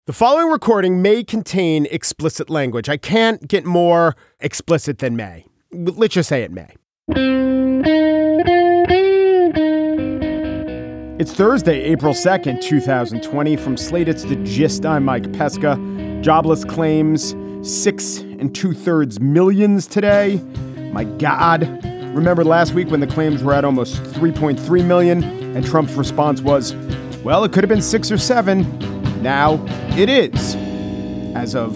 The following recording may contain explicit language. I can't get more explicit than may. Let's just say it may. It's Thursday, April 2nd, 2020. From Slate, it's The Gist. I'm Mike Pesca. Jobless claims 6 2/3 millions today. My God. Remember last week when the claims were at almost 3.3 million and Trump's response was, well, it could have been 6 or 7. Now it is. As of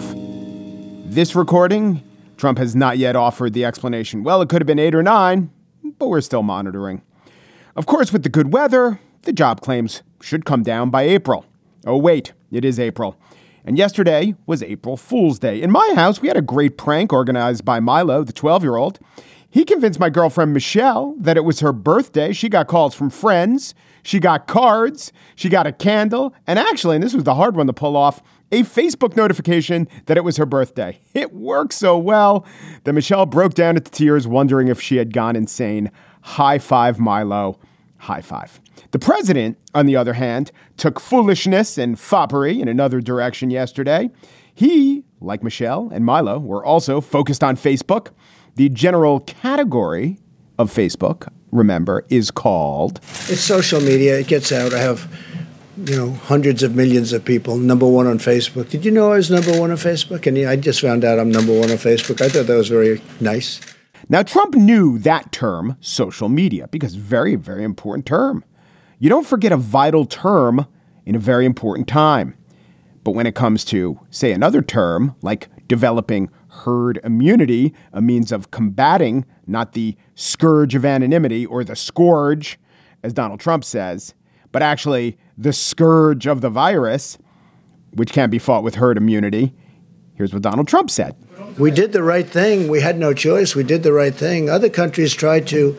this recording, Trump has not yet offered the explanation. Well, it could have been 8 or 9, but we're still monitoring. Of course, with the good weather, the job claims should come down by April. Oh, wait, it is April. And yesterday was April Fool's Day. In my house, we had a great prank organized by Milo, the 12-year-old. He convinced my girlfriend, Michelle, that it was her birthday. She got calls from friends. She got cards. She got a candle. And actually, and this was the hard one to pull off, a Facebook notification that it was her birthday. It worked so well that Michelle broke down into tears, wondering if she had gone insane. High five, Milo. High five. The president, on the other hand, took foolishness and foppery in another direction yesterday. He, like Michelle and Milo, were also focused on Facebook. The general category of Facebook, remember, is called... It's social media. It gets out. I have, hundreds of millions of people. Number one on Facebook. Did you know I was number one on Facebook? And I just found out I'm number one on Facebook. I thought that was very nice. Now, Trump knew that term, social media, because very, very important term. You don't forget a vital term in a very important time. But when it comes to, say, another term like developing herd immunity, a means of combating not the scourge of anonymity or the scourge, as Donald Trump says, but actually the scourge of the virus, which can't be fought with herd immunity. Here's what Donald Trump said. We did the right thing. We had no choice. We did the right thing. Other countries tried to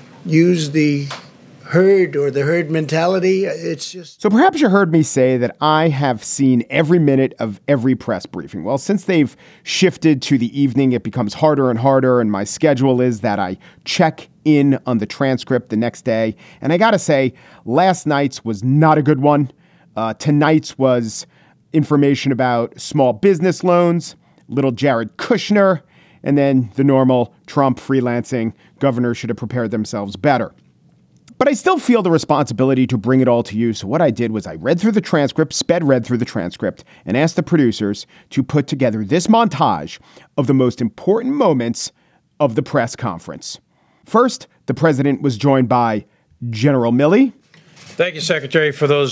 use the herd or the herd mentality. It's just... So perhaps you heard me say that I have seen every minute of every press briefing. Well, since they've shifted to the evening, it becomes harder and harder. And my schedule is that I check in on the transcript the next day. And I got to say, last night's was not a good one. Tonight's was information about small business loans, little Jared Kushner, and then the normal Trump freelancing. Governors should have prepared themselves better. But I still feel the responsibility to bring it all to you. So what I did was I read through the transcript, read through the transcript, and asked the producers to put together this montage of the most important moments of the press conference. First, the president was joined by General Milley. Thank you, Secretary, for those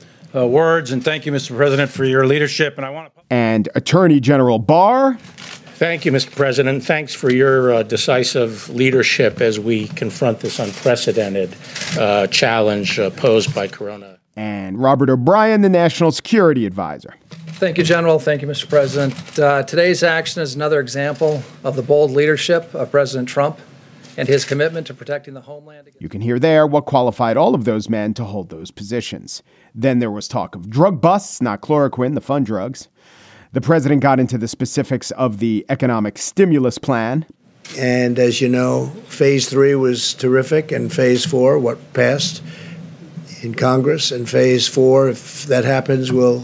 words. And thank you, Mr. President, for your leadership. And Attorney General Barr. Thank you, Mr. President. Thanks for your decisive leadership as we confront this unprecedented challenge posed by Corona. And Robert O'Brien, the National Security Advisor. Thank you, General. Thank you, Mr. President. Today's action is another example of the bold leadership of President Trump and his commitment to protecting the homeland. You can hear there what qualified all of those men to hold those positions. Then there was talk of drug busts, not chloroquine, the fun drugs. The president got into the specifics of the economic stimulus plan. And as you know, phase 3 was terrific. And phase 4, what passed in Congress, and phase 4, if that happens, will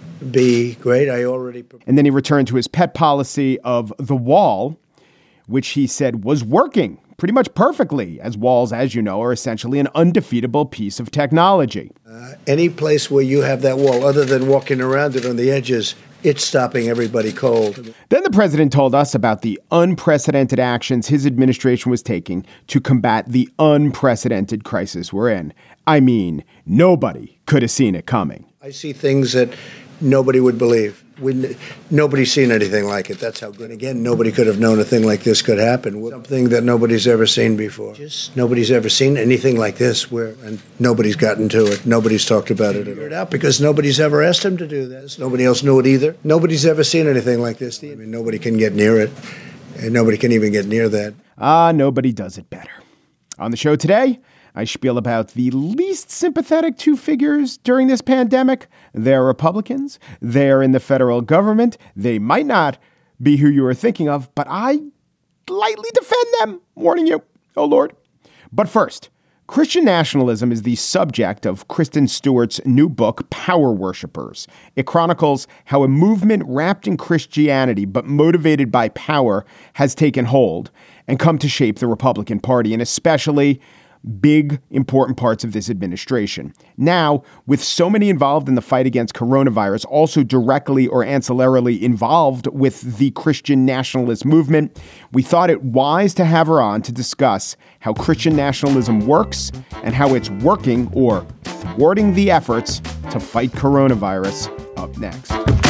be great. And then he returned to his pet policy of the wall, which he said was working pretty much perfectly, as walls, as you know, are essentially an undefeatable piece of technology. Any place where you have that wall, other than walking around it on the edges, it's stopping everybody cold. Then the president told us about the unprecedented actions his administration was taking to combat the unprecedented crisis we're in. I mean, nobody could have seen it coming. I see things that nobody would believe. Nobody's seen anything like it. That's how good. Again, nobody could have known a thing like this could happen. Something that nobody's ever seen before. Just nobody's ever seen anything like this, and nobody's gotten to it. Nobody's talked about it at all because nobody's ever asked him to do this. Nobody else knew it either. Nobody's ever seen anything like this. I mean, nobody can get near it, and nobody can even get near that. Nobody does it better. On the show today, I spiel about the least sympathetic two figures during this pandemic. They're Republicans. They're in the federal government. They might not be who you are thinking of, but I lightly defend them, warning you. Oh, Lord. But first, Christian nationalism is the subject of Kristen Stewart's new book, Power Worshippers. It chronicles how a movement wrapped in Christianity but motivated by power has taken hold and come to shape the Republican Party, and especially big, important parts of this administration. Now, with so many involved in the fight against coronavirus, also directly or ancillarily involved with the Christian nationalist movement, we thought it wise to have her on to discuss how Christian nationalism works and how it's working or thwarting the efforts to fight coronavirus. Up next.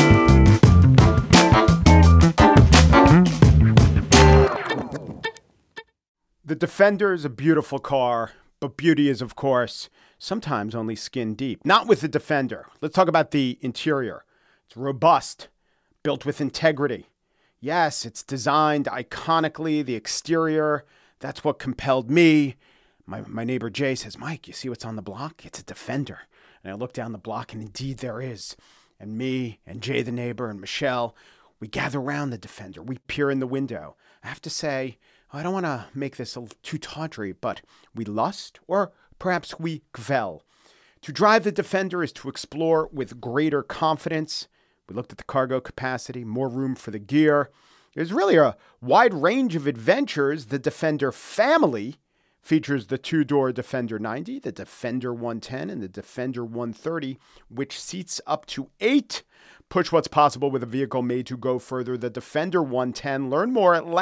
The Defender is a beautiful car, but beauty is, of course, sometimes only skin deep. Not with the Defender. Let's talk about the interior. It's robust, built with integrity. Yes, it's designed iconically. The exterior, that's what compelled me. My neighbor Jay says, Mike, you see what's on the block? It's a Defender. And I look down the block, and indeed there is. And me and Jay the neighbor and Michelle, we gather around the Defender. We peer in the window. I have to say, I don't want to make this too tawdry, but we lust, or perhaps we gvel. To drive the Defender is to explore with greater confidence. We looked at the cargo capacity, more room for the gear. There's really a wide range of adventures. The Defender family features the two-door Defender 90, the Defender 110, and the Defender 130, which seats up to 8. Push what's possible with a vehicle made to go further. The Defender 110. Learn more at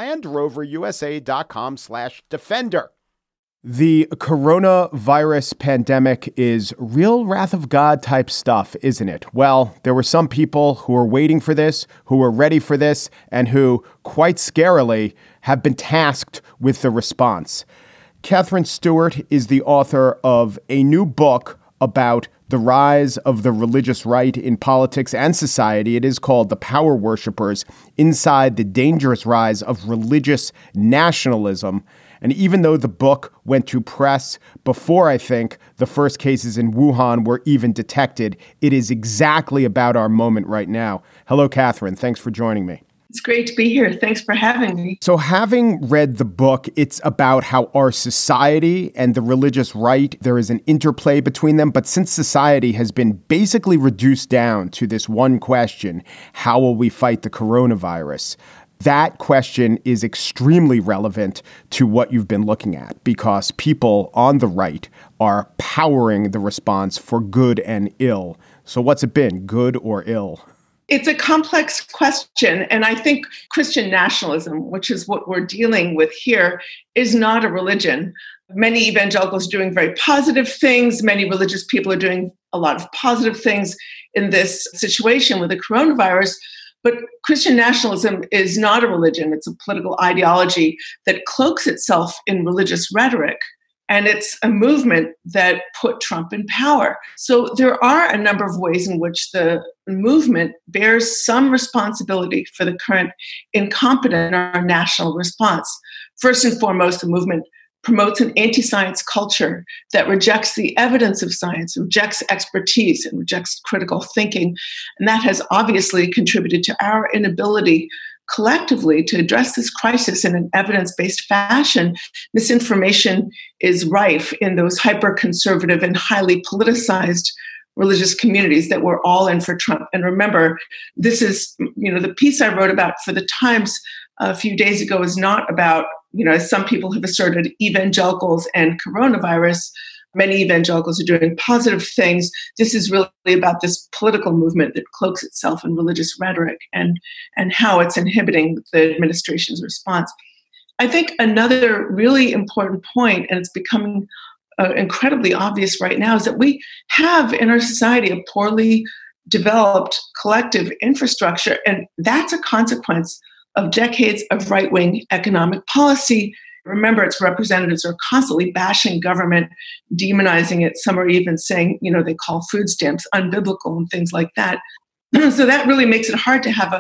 LandRoverUSA.com/Defender. The coronavirus pandemic is real wrath of God type stuff, isn't it? Well, there were some people who were waiting for this, who were ready for this, and who, quite scarily, have been tasked with the response. Katherine Stewart is the author of a new book about the rise of the religious right in politics and society. It is called The Power Worshippers: Inside the Dangerous Rise of Religious Nationalism. And even though the book went to press before, I think, the first cases in Wuhan were even detected, it is exactly about our moment right now. Hello, Katherine. Thanks for joining me. It's great to be here. Thanks for having me. So having read the book, it's about how our society and the religious right, there is an interplay between them. But since society has been basically reduced down to this one question, how will we fight the coronavirus? That question is extremely relevant to what you've been looking at, because people on the right are powering the response for good and ill. So what's it been, good or ill? It's a complex question, and I think Christian nationalism, which is what we're dealing with here, is not a religion. Many evangelicals are doing very positive things. Many religious people are doing a lot of positive things in this situation with the coronavirus. But Christian nationalism is not a religion. It's a political ideology that cloaks itself in religious rhetoric. And it's a movement that put Trump in power. So there are a number of ways in which the movement bears some responsibility for the current incompetence in our national response. First and foremost, the movement promotes an anti-science culture that rejects the evidence of science, rejects expertise, and rejects critical thinking. And that has obviously contributed to our inability collectively to address this crisis in an evidence-based fashion. Misinformation is rife in those hyper-conservative and highly politicized religious communities that we're all in for Trump. And remember, this is, the piece I wrote about for the Times a few days ago is not about, as some people have asserted, evangelicals and coronavirus. Many evangelicals are doing positive things. This is really about this political movement that cloaks itself in religious rhetoric and how it's inhibiting the administration's response. I think another really important point, and it's becoming incredibly obvious right now, is that we have in our society a poorly developed collective infrastructure, and that's a consequence of decades of right-wing economic policy. Remember, its representatives are constantly bashing government, demonizing it. Some are even saying, they call food stamps unbiblical and things like that. So that really makes it hard to have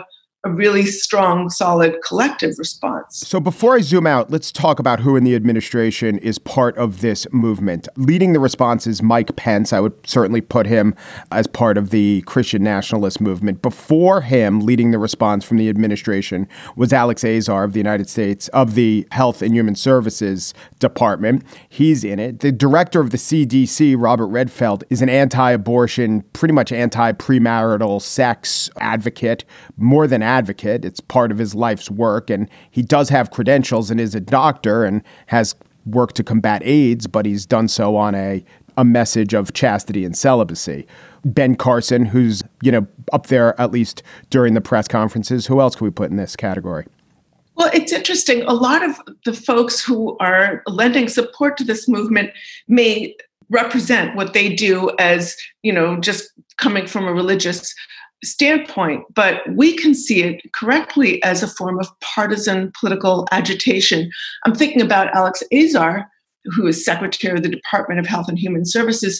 a really strong, solid collective response. So before I zoom out, let's talk about who in the administration is part of this movement. Leading the response is Mike Pence. I would certainly put him as part of the Christian nationalist movement. Before him, leading the response from the administration was Alex Azar of the United States, of the Health and Human Services Department. He's in it. The director of the CDC, Robert Redfield, is an anti-abortion, pretty much anti-premarital sex advocate, more than advocate. It's part of his life's work. And he does have credentials and is a doctor and has worked to combat AIDS, but he's done so on a message of chastity and celibacy. Ben Carson, who's, up there at least during the press conferences. Who else can we put in this category? Well, it's interesting. A lot of the folks who are lending support to this movement may represent what they do as, just coming from a religious standpoint, but we can see it correctly as a form of partisan political agitation. I'm thinking about Alex Azar, who is Secretary of the Department of Health and Human Services,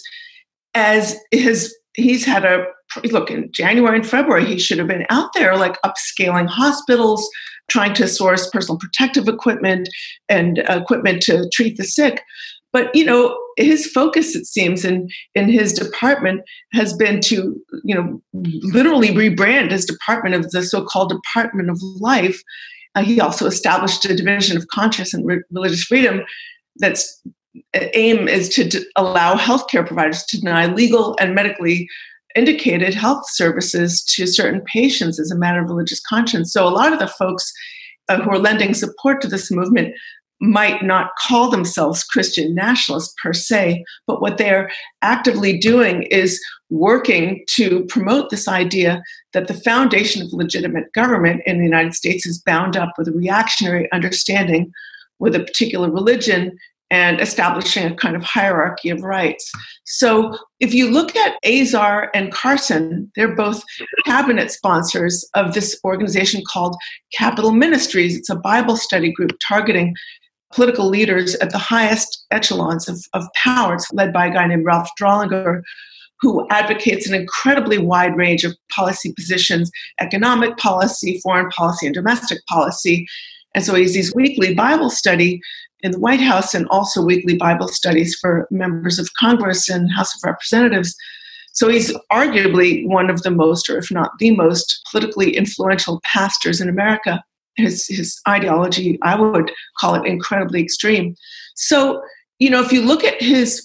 as he's had look, in January and February, he should have been out there upscaling hospitals, trying to source personal protective equipment and equipment to treat the sick. But, his focus, it seems, in his department has been to, literally rebrand his department of the so-called Department of Life. He also established a division of conscience and religious freedom that's aim is to allow healthcare providers to deny legal and medically indicated health services to certain patients as a matter of religious conscience. So a lot of the folks who are lending support to this movement might not call themselves Christian nationalists per se, but what they're actively doing is working to promote this idea that the foundation of legitimate government in the United States is bound up with a reactionary understanding with a particular religion and establishing a kind of hierarchy of rights. So if you look at Azar and Carson, they're both cabinet sponsors of this organization called Capital Ministries. It's a Bible study group targeting political leaders at the highest echelons of power. It's led by a guy named Ralph Drollinger, who advocates an incredibly wide range of policy positions, economic policy, foreign policy, and domestic policy. And so he has these weekly Bible study in the White House and also weekly Bible studies for members of Congress and House of Representatives. So he's arguably one of the most, or if not the most, politically influential pastors in America. His ideology, I would call it incredibly extreme. So, if you look at his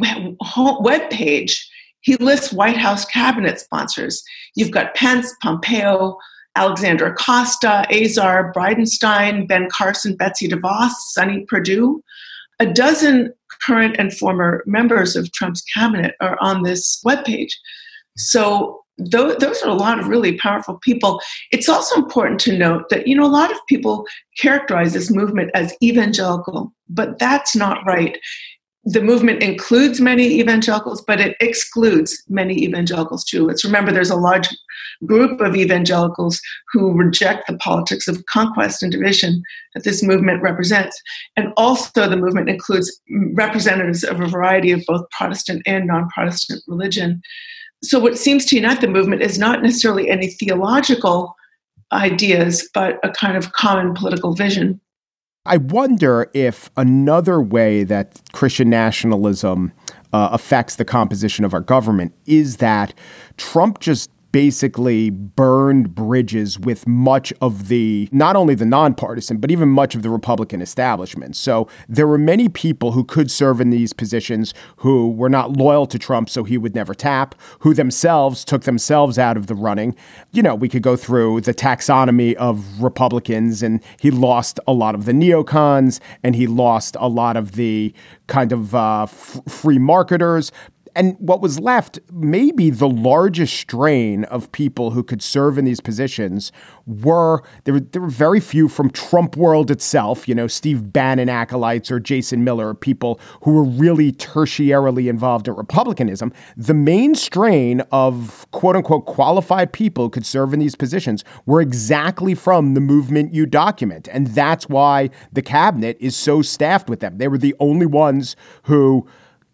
webpage, he lists White House cabinet sponsors. You've got Pence, Pompeo, Alexandra Acosta, Azar, Bridenstine, Ben Carson, Betsy DeVos, Sonny Perdue. A dozen current and former members of Trump's cabinet are on this webpage. So those are a lot of really powerful people. It's also important to note that, a lot of people characterize this movement as evangelical, but that's not right. The movement includes many evangelicals, but it excludes many evangelicals too. Let's remember there's a large group of evangelicals who reject the politics of conquest and division that this movement represents. And also the movement includes representatives of a variety of both Protestant and non-Protestant religion. So what seems to unite the movement is not necessarily any theological ideas, but a kind of common political vision. I wonder if another way that Christian nationalism affects the composition of our government is that Trump just basically burned bridges with much of not only the nonpartisan, but even much of the Republican establishment. So there were many people who could serve in these positions who were not loyal to Trump, so he would never tap, who themselves took themselves out of the running. We could go through the taxonomy of Republicans, and he lost a lot of the neocons, and he lost a lot of the kind of free marketers. And what was left, maybe the largest strain of people who could serve in these positions there were very few from Trump world itself, Steve Bannon acolytes or Jason Miller, people who were really tertiarily involved in Republicanism. The main strain of quote unquote qualified people who could serve in these positions were exactly from the movement you document. And that's why the cabinet is so staffed with them. They were the only ones who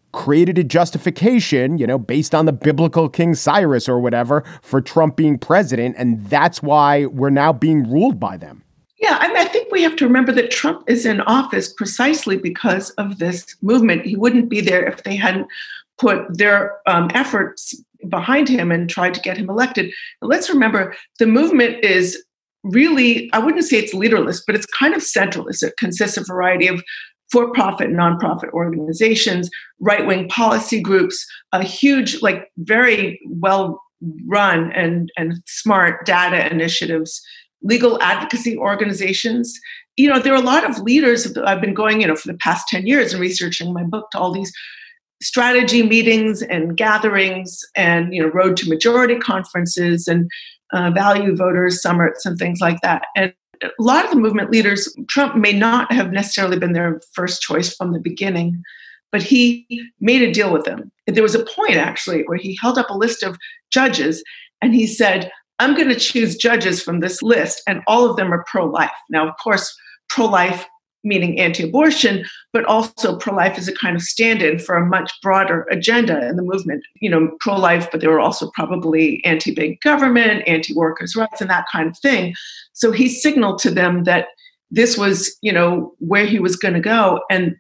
created a justification, based on the biblical King Cyrus or whatever, for Trump being president. And that's why we're now being ruled by them. Yeah, I think we have to remember that Trump is in office precisely because of this movement. He wouldn't be there if they hadn't put their efforts behind him and tried to get him elected. But let's remember, the movement is really, I wouldn't say it's leaderless, but it's kind of centralist. It consists of a variety of for-profit, nonprofit organizations, right-wing policy groups, a huge, very well-run and smart data initiatives, legal advocacy organizations. There are a lot of leaders. I've been going, for the past 10 years and researching my book to all these strategy meetings and gatherings and, road to majority conferences and value voters summits and things like that. And a lot of the movement leaders, Trump may not have necessarily been their first choice from the beginning, but he made a deal with them. There was a point actually where he held up a list of judges and he said, I'm going to choose judges from this list, and all of them are pro-life. Now, of course, pro-life meaning anti-abortion, but also pro-life is a kind of stand-in for a much broader agenda in the movement. Pro-life, but they were also probably anti-big government, anti-workers' rights, and that kind of thing. So he signaled to them that this was, where he was going to go. And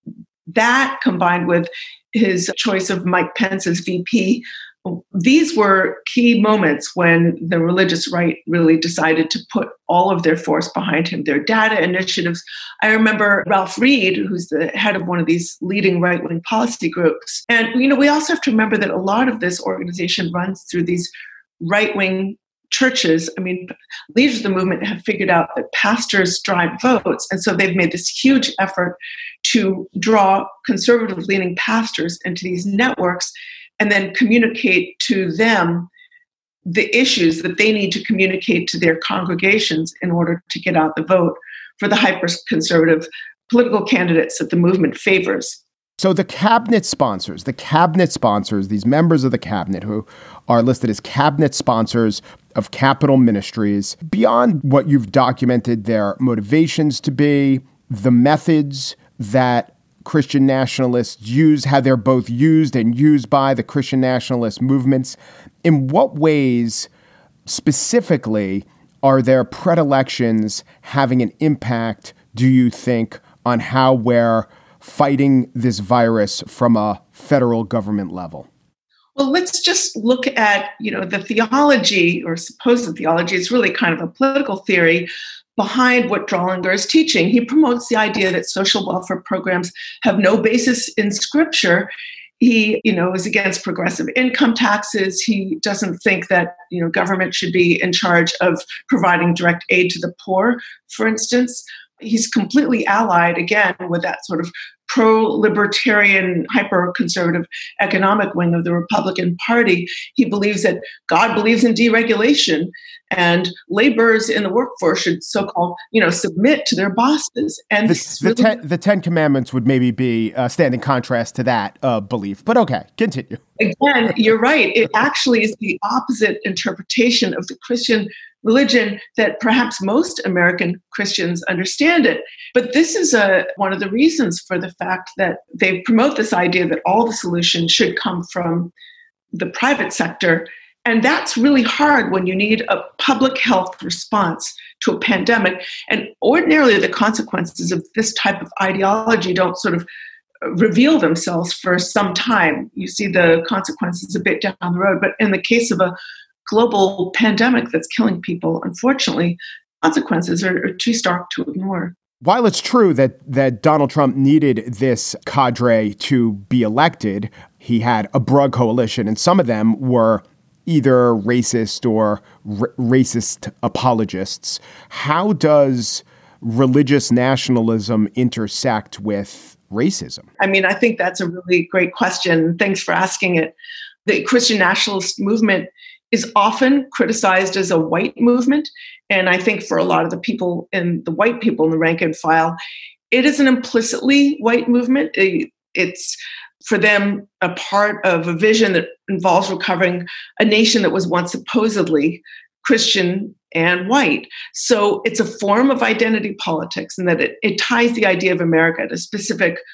that combined with his choice of Mike Pence as VP, these were key moments when the religious right really decided to put all of their force behind him, their data initiatives. I remember Ralph Reed, who's the head of one of these leading right-wing policy groups. And, we also have to remember that a lot of this organization runs through these right-wing churches. Leaders of the movement have figured out that pastors drive votes. And so they've made this huge effort to draw conservative-leaning pastors into these networks and then communicate to them the issues that they need to communicate to their congregations in order to get out the vote for the hyper-conservative political candidates that the movement favors. So the cabinet sponsors, these members of the cabinet who are listed as cabinet sponsors of Capital Ministries, beyond what you've documented their motivations to be, the methods that Christian nationalists use, how they're both used and used by the Christian nationalist movements. In what ways specifically are their predilections having an impact, do you think, on how we're fighting this virus from a federal government level? Well, let's just look at, the theology or supposed theology. It's really kind of a political theory behind what Drollinger is teaching. He promotes the idea that social welfare programs have no basis in Scripture. He, is against progressive income taxes. He doesn't think that, government should be in charge of providing direct aid to the poor, for instance. He's completely allied, again, with that sort of pro-libertarian, hyper-conservative economic wing of the Republican Party. He believes that God believes in deregulation and laborers in the workforce should so-called, submit to their bosses. And the Ten Commandments would maybe be a standing contrast to that belief. But okay, continue. Again, you're right. It actually is the opposite interpretation of the Christian religion that perhaps most American Christians understand it. But this is one of the reasons for the fact that they promote this idea that all the solutions should come from the private sector. And that's really hard when you need a public health response to a pandemic. And ordinarily, the consequences of this type of ideology don't sort of reveal themselves for some time. You see the consequences a bit down the road. But in the case of a global pandemic that's killing people, unfortunately, consequences are too stark to ignore. While it's true that Donald Trump needed this cadre to be elected, he had a broad coalition, and some of them were either racist or racist apologists. How does religious nationalism intersect with racism? I think that's a really great question. Thanks for asking it. The Christian nationalist movement is often criticized as a white movement. And I think for a lot of the people in the white people in the rank and file, it is an implicitly white movement. It's for them a part of a vision that involves recovering a nation that was once supposedly Christian and white. So it's a form of identity politics in that it ties the idea of America to specific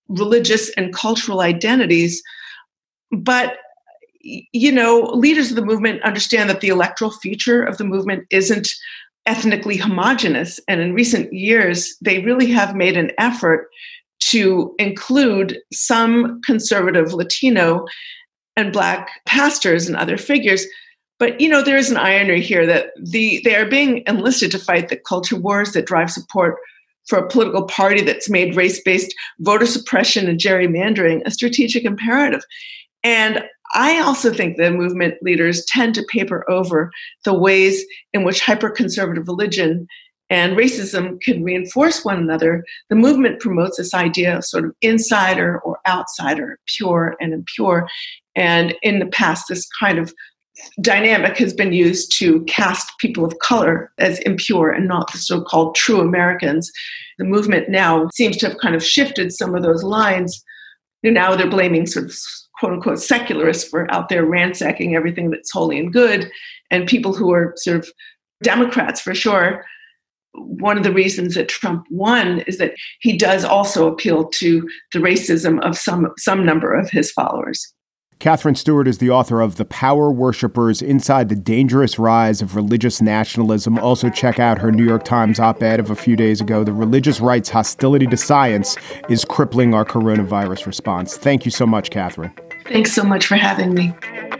religious and cultural identities. But, leaders of the movement understand that the electoral feature of the movement isn't ethnically homogenous. And in recent years, they really have made an effort to include some conservative Latino and Black pastors and other figures. But, there is an irony here that they are being enlisted to fight the culture wars that drive support for a political party that's made race-based voter suppression and gerrymandering a strategic imperative. And I also think the movement leaders tend to paper over the ways in which hyper-conservative religion and racism can reinforce one another. The movement promotes this idea of sort of insider or outsider, pure and impure. And in the past, this kind of dynamic has been used to cast people of color as impure and not the so-called true Americans. The movement now seems to have kind of shifted some of those lines. Now they're blaming sort of quote-unquote secularists for out there ransacking everything that's holy and good, and people who are sort of Democrats for sure. One of the reasons that Trump won is that he does also appeal to the racism of some number of his followers. Katherine Stewart is the author of The Power Worshippers Inside the Dangerous Rise of Religious Nationalism. Also check out her New York Times op-ed of a few days ago. The religious right's hostility to science is crippling our coronavirus response. Thank you so much, Katherine. Thanks so much for having me.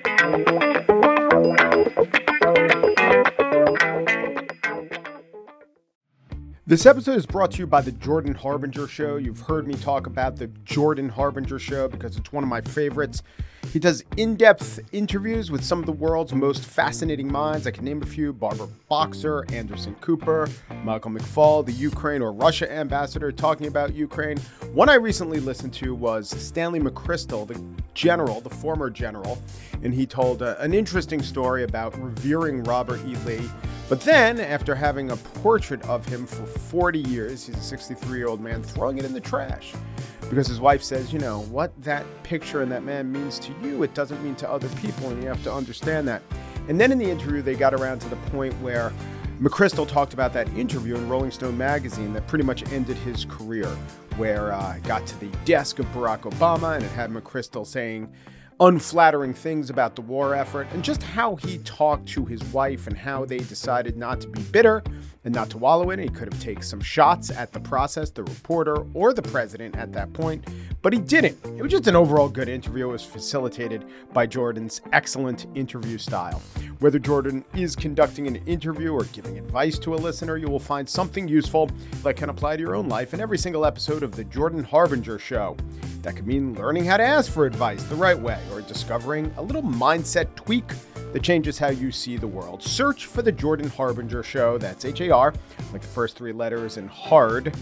This episode is brought to you by the Jordan Harbinger Show. You've heard me talk about the Jordan Harbinger Show because it's one of my favorites. He does in-depth interviews with some of the world's most fascinating minds. I can name a few: Barbara Boxer, Anderson Cooper, Michael McFaul, the Ukraine or Russia ambassador talking about Ukraine. One I recently listened to was Stanley McChrystal, the former general, and he told an interesting story about revering Robert E. Lee. But then, after having a portrait of him for 40 years, he's a 63-year-old man, throwing it in the trash. Because his wife says, what that picture and that man means to you, it doesn't mean to other people, and you have to understand that. And then in the interview, they got around to the point where McChrystal talked about that interview in Rolling Stone magazine that pretty much ended his career, where it got to the desk of Barack Obama, and it had McChrystal saying unflattering things about the war effort and just how he talked to his wife and how they decided not to be bitter and not to wallow in it. He could have taken some shots at the process, the reporter, or the president at that point, but he didn't. It was just an overall good interview. It was facilitated by Jordan's excellent interview style. Whether Jordan is conducting an interview or giving advice to a listener, you will find something useful that can apply to your own life in every single episode of The Jordan Harbinger Show. That could mean learning how to ask for advice the right way or discovering a little mindset tweak that changes how you see the world. Search for The Jordan Harbinger Show. That's H-A-R, like the first three letters, and hard,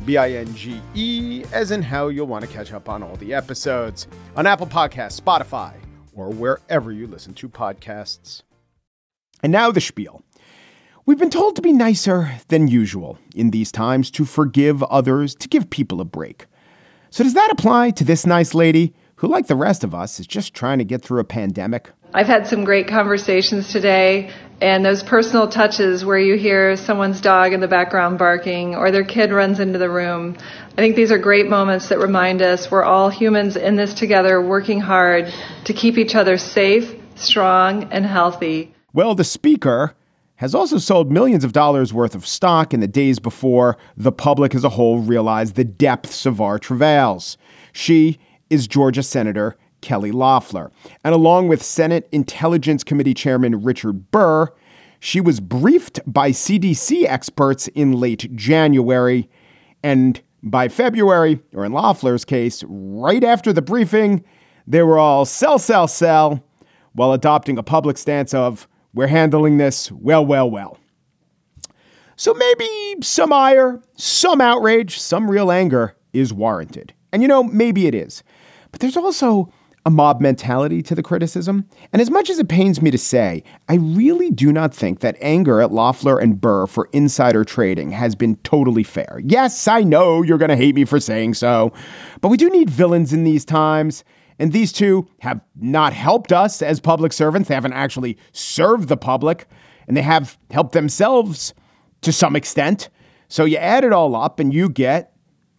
B-I-N-G-E, as in how you'll want to catch up on all the episodes on Apple Podcasts, Spotify, or wherever you listen to podcasts. And now the spiel. We've been told to be nicer than usual in these times, to forgive others, to give people a break. So does that apply to this nice lady who, like the rest of us, is just trying to get through a pandemic? I've had some great conversations today, and those personal touches where you hear someone's dog in the background barking or their kid runs into the room, I think these are great moments that remind us we're all humans in this together, working hard to keep each other safe, strong, and healthy. Well, the speaker has also sold millions of dollars worth of stock in the days before the public as a whole realized the depths of our travails. She is Georgia Senator Kelly Loeffler. And along with Senate Intelligence Committee Chairman Richard Burr, she was briefed by CDC experts in late January. And by February, or in Loeffler's case, right after the briefing, they were all sell, while adopting a public stance of, we're handling this well. So maybe some ire, some outrage, some real anger is warranted. And maybe it is. But there's also a mob mentality to the criticism. And as much as it pains me to say, I really do not think that anger at Loeffler and Burr for insider trading has been totally fair. Yes, I know you're going to hate me for saying so, but we do need villains in these times. And these two have not helped us as public servants. They haven't actually served the public, and they have helped themselves to some extent. So you add it all up and you get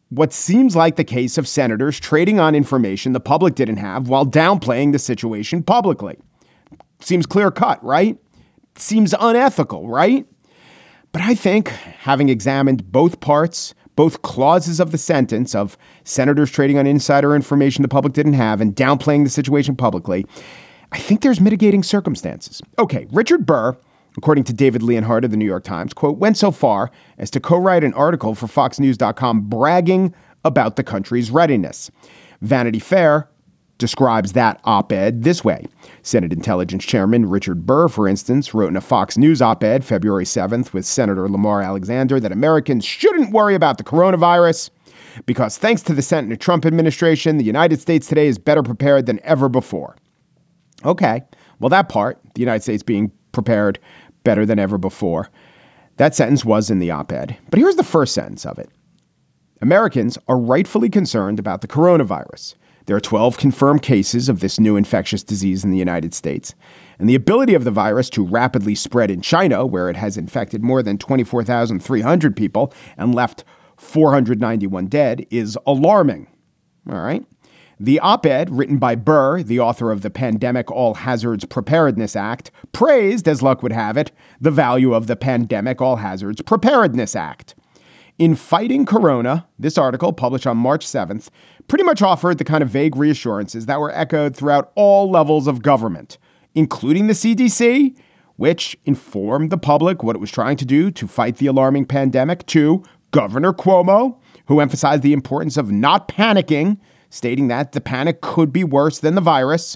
what seems like the case of senators trading on information the public didn't have while downplaying the situation publicly. Seems clear cut, right? Seems unethical, right? But I think, having examined both parts, both clauses of the sentence of senators trading on insider information the public didn't have and downplaying the situation publicly, I think there's mitigating circumstances. Okay, Richard Burr, according to David Leonhardt of the New York Times, quote, went so far as to co-write an article for FoxNews.com bragging about the country's readiness. Vanity Fair describes that op-ed this way. Senate Intelligence Chairman Richard Burr, for instance, wrote in a Fox News op-ed February 7th with Senator Lamar Alexander that Americans shouldn't worry about the coronavirus because thanks to the Senate and Trump administration, the United States today is better prepared than ever before. Okay, well, that part, the United States being prepared better than ever before, that sentence was in the op-ed. But here's the first sentence of it. Americans are rightfully concerned about the coronavirus. There are 12 confirmed cases of this new infectious disease in the United States, and the ability of the virus to rapidly spread in China, where it has infected more than 24,300 people and left 491 dead, is alarming. All right. The op-ed, written by Burr, the author of the Pandemic All Hazards Preparedness Act, praised, as luck would have it, the value of the Pandemic All Hazards Preparedness Act. In Fighting Corona, this article, published on March 7th, pretty much offered the kind of vague reassurances that were echoed throughout all levels of government, including the CDC, which informed the public what it was trying to do to fight the alarming pandemic, to Governor Cuomo, who emphasized the importance of not panicking, stating that the panic could be worse than the virus.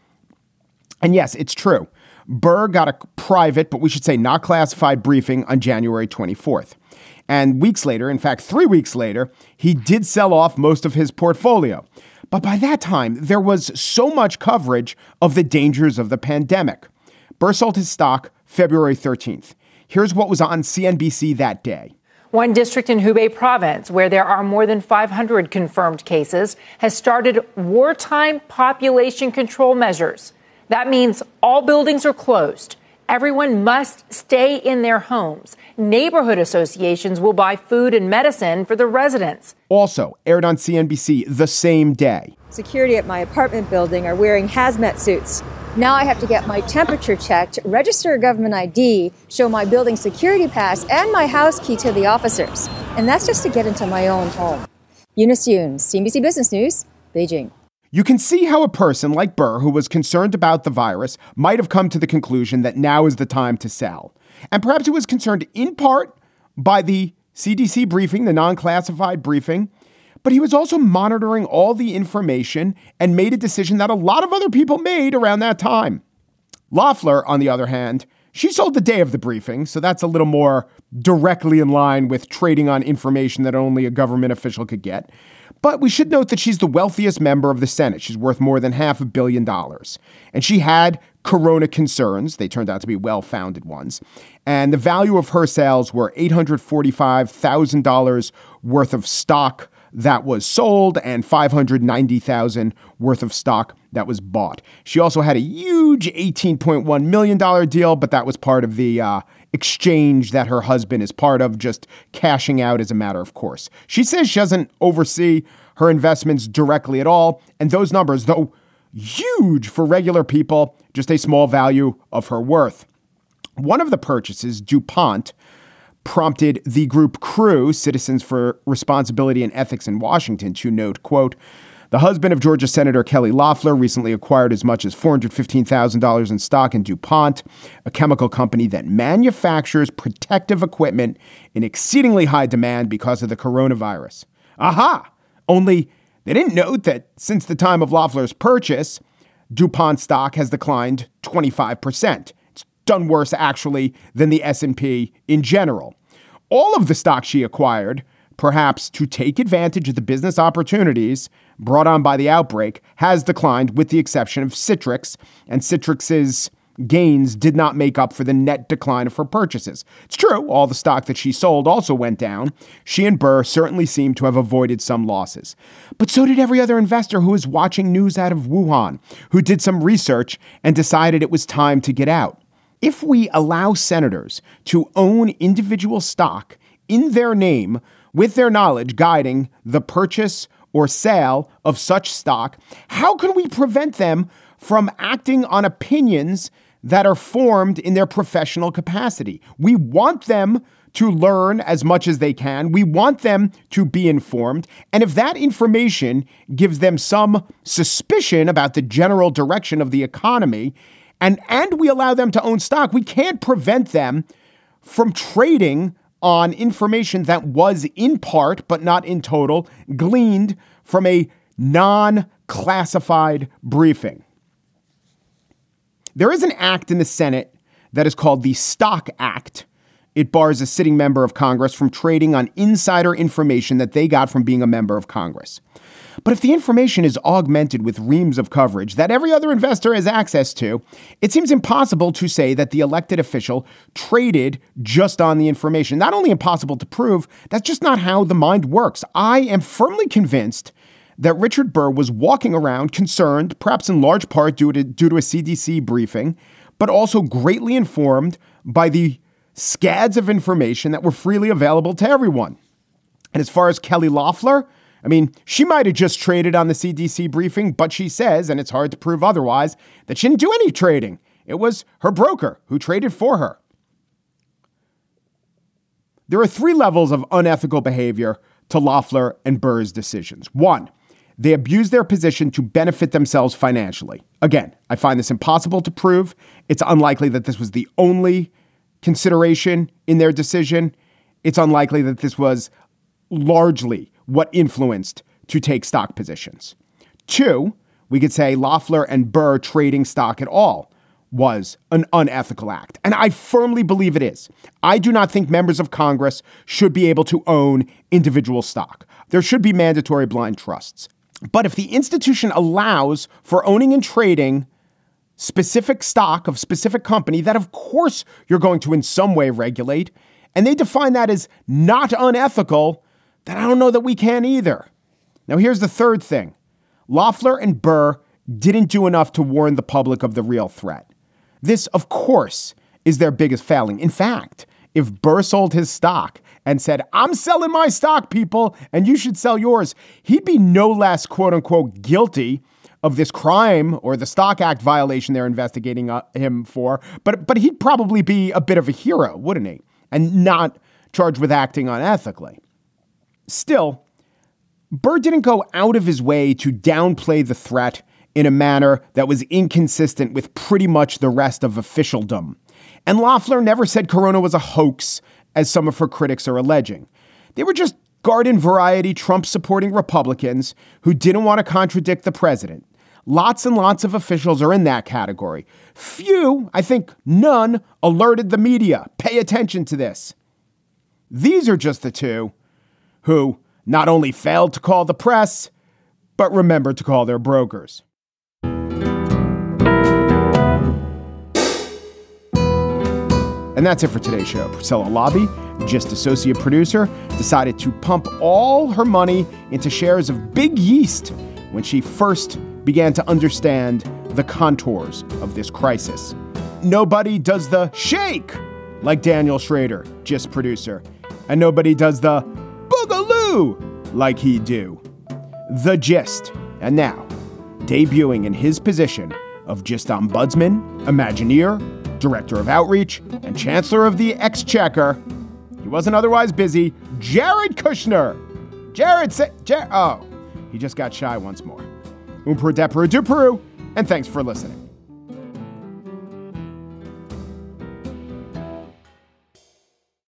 And yes, it's true. Burr got a private, but we should say not classified briefing on January 24th. And weeks later, in fact, 3 weeks later, he did sell off most of his portfolio. But by that time, there was so much coverage of the dangers of the pandemic. Burr sold his stock February 13th. Here's what was on CNBC that day. One district in Hubei province, where there are more than 500 confirmed cases, has started wartime population control measures. That means all buildings are closed. Everyone must stay in their homes. Neighborhood associations will buy food and medicine for the residents. Also aired on CNBC the same day. Security at my apartment building are wearing hazmat suits. Now I have to get my temperature checked, register a government ID, show my building security pass, and my house key to the officers. And that's just to get into my own home. Eunice Yoon, CNBC Business News, Beijing. You can see how a person like Burr, who was concerned about the virus, might have come to the conclusion that now is the time to sell. And perhaps he was concerned in part by the CDC briefing, the non-classified briefing, but he was also monitoring all the information and made a decision that a lot of other people made around that time. Loeffler, on the other hand, she sold the day of the briefing, so that's a little more directly in line with trading on information that only a government official could get. But we should note that she's the wealthiest member of the Senate. She's worth more than $500 million. And she had corona concerns. They turned out to be well-founded ones. And the value of her sales were $845,000 worth of stock that was sold and $590,000 worth of stock that was bought. She also had a huge $18.1 million deal, but that was part of the exchange that her husband is part of, just cashing out as a matter of course. She says she doesn't oversee her investments directly at all. And those numbers, though huge for regular people, just a small value of her worth. One of the purchases, DuPont, prompted the group Crew, Citizens for Responsibility and Ethics in Washington, to note, quote, the husband of Georgia Senator Kelly Loeffler recently acquired as much as $415,000 in stock in DuPont, a chemical company that manufactures protective equipment in exceedingly high demand because of the coronavirus. Aha! Only they didn't note that since the time of Loeffler's purchase, DuPont stock has declined 25%. It's done worse, actually, than the S&P in general. All of the stock she acquired, perhaps to take advantage of the business opportunities brought on by the outbreak, has declined with the exception of Citrix, and Citrix's gains did not make up for the net decline of her purchases. It's true, all the stock that she sold also went down. She and Burr certainly seem to have avoided some losses. But so did every other investor who was watching news out of Wuhan, who did some research and decided it was time to get out. If we allow senators to own individual stock in their name with their knowledge guiding the purchase or sale of such stock, how can we prevent them from acting on opinions that are formed in their professional capacity? We want them to learn as much as they can. We want them to be informed. And if that information gives them some suspicion about the general direction of the economy, and we allow them to own stock, we can't prevent them from trading on information that was in part, but not in total, gleaned from a non-classified briefing. There is an act in the Senate that is called the Stock Act. It bars a sitting member of Congress from trading on insider information that they got from being a member of Congress. But if the information is augmented with reams of coverage that every other investor has access to, it seems impossible to say that the elected official traded just on the information. Not only impossible to prove, that's just not how the mind works. I am firmly convinced that Richard Burr was walking around concerned, perhaps in large part due to a CDC briefing, but also greatly informed by the scads of information that were freely available to everyone. And as far as Kelly Loeffler, I mean, she might have just traded on the CDC briefing, but she says, and it's hard to prove otherwise, that she didn't do any trading. It was her broker who traded for her. There are 3 levels of unethical behavior to Loeffler and Burr's decisions. 1, they abuse their position to benefit themselves financially. Again, I find this impossible to prove. It's unlikely that this was the only consideration in their decision. It's unlikely that this was largely what influenced to take stock positions. 2, we could say Loeffler and Burr trading stock at all was an unethical act. And I firmly believe it is. I do not think members of Congress should be able to own individual stock. There should be mandatory blind trusts. But if the institution allows for owning and trading specific stock of specific company, that of course you're going to in some way regulate, and they define that as not unethical, then I don't know that we can either. Now, here's the third thing. Loeffler and Burr didn't do enough to warn the public of the real threat. This, of course, is their biggest failing. In fact, if Burr sold his stock and said, I'm selling my stock, people, and you should sell yours, he'd be no less, quote unquote, guilty of this crime or the Stock Act violation they're investigating him for. But he'd probably be a bit of a hero, wouldn't he? And not charged with acting unethically. Still, Burr didn't go out of his way to downplay the threat in a manner that was inconsistent with pretty much the rest of officialdom. And Loeffler never said Corona was a hoax, as some of her critics are alleging. They were just garden variety Trump-supporting Republicans who didn't want to contradict the president. Lots and lots of officials are in that category. Few, I think none, alerted the media. Pay attention to this. These are just the 2 who not only failed to call the press, but remembered to call their brokers. And that's it for today's show. Priscilla Lobby, Gist associate producer, decided to pump all her money into shares of Big Yeast when she first began to understand the contours of this crisis. Nobody does the shake like Daniel Schrader, Gist producer, and nobody does the boogaloo like he do. The Gist. And now, debuting in his position of Gist Ombudsman, Imagineer, Director of Outreach, and Chancellor of the Exchequer, he wasn't otherwise busy, Jared Kushner. He just got shy once more. Umperu Deperu Duperu, and thanks for listening.